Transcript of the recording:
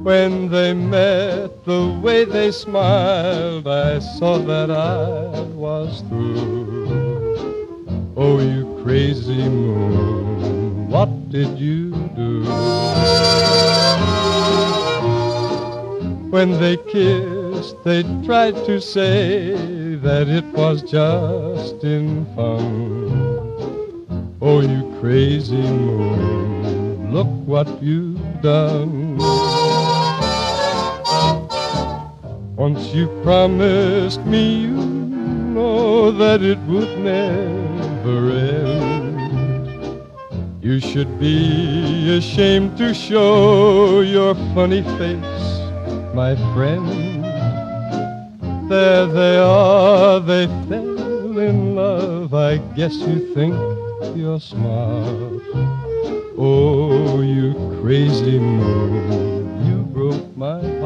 When they met, the way they smiled, I saw that I was through. Oh, you crazy moon, what did you do? When they kissed, they tried to say that it was just in fun. Oh, you crazy moon, look what you've done. Once you promised me, you know that it would never end. You should be ashamed to show your funny face, my friend. There they are, they fell in love. I guess you think you're smart. Oh, you crazy moon, you broke my